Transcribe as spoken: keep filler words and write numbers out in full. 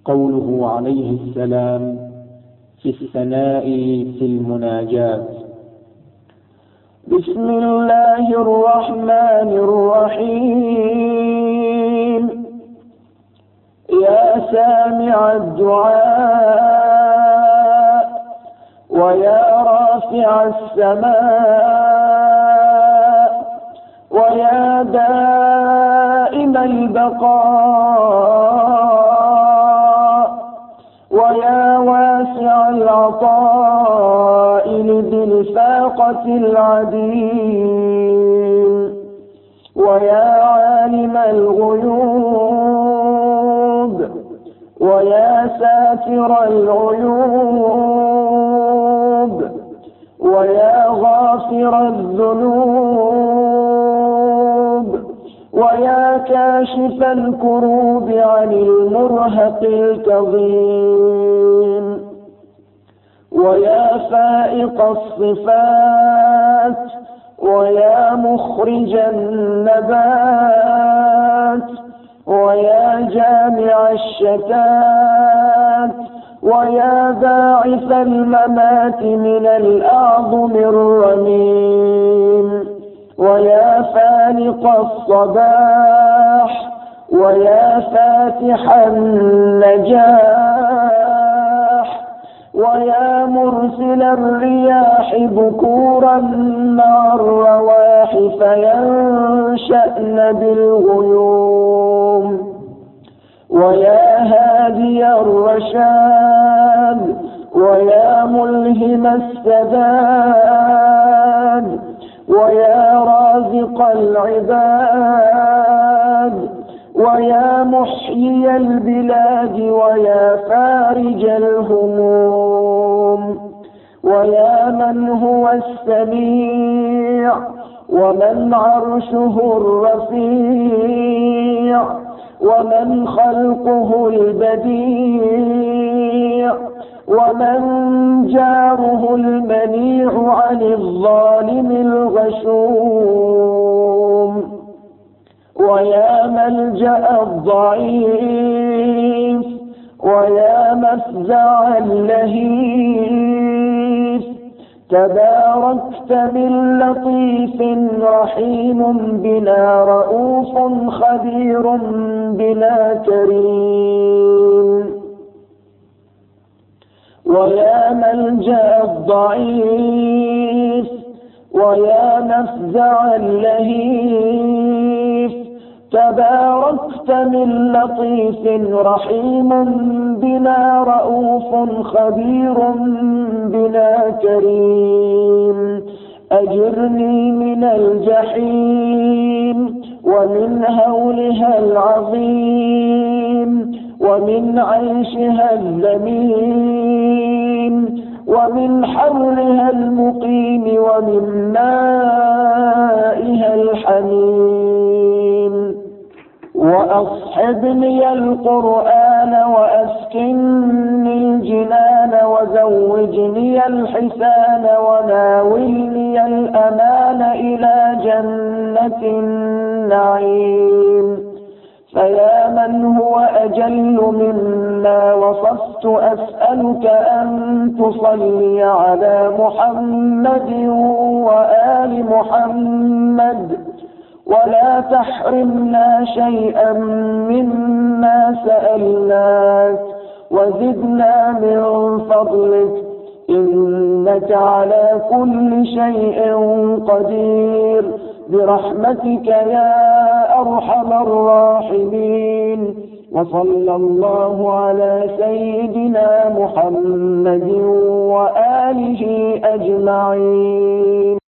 قوله عليه السلام في الثناء في المناجاة: بسم الله الرحمن الرحيم. يا سامع الدعاء ويا رافع السماء ويا دائم البقاء ويا واسع العطاء لذي الفاقة العديم ويا عالم الغيوب ويا ساتر العيوب ويا غافر الذنوب ويا كاشف الكروب عن المرهق الكظيم ويا فائق الصفات ويا مخرج النبات ويا جامع الشتات ويا باعث الممات من الأعظم الرميم ويا فالق الصباح ويا فاتح النجاح ويا مرسل الرياح بكورا مع الرواح فينشأن بالغيوم ويا هادي الرشاد ويا ملهم السداد ويا رازق العباد ويا محيي البلاد ويا فارج الهموم ويا من هو السميع ومن عرشه الرفيع ومن خلقه البديع ومن جاره المنيع عن الظالم الغشوم ويا ملجأ الضعيف ويا مفزع اللهيف تباركت من لطيف رحيم بنا رؤوف خبير بنا كريم ويا ملجأ الضعيف ويا مفزع اللهيف تباركت من لطيف رحيم بنا رؤوف خبير بنا كريم أجرني من الجحيم ومن هولها العظيم ومن عيشها الذميم ومن حرها المقيم ومن مائها الحميم وأصحبني القرآن وأسكنني الجنان وزوجني الحسان وناولني الأمان إلى جنة النعيم فيا من هو أجل مما وصفت أسألك أن تصلي على محمد وآل محمد ولا تحرمنا شيئا مما سألناك وزدنا من فضلك إنك على كل شيء قدير برحمتك يا أرحم الراحمين وصلى الله على سيدنا محمد وآله أجمعين.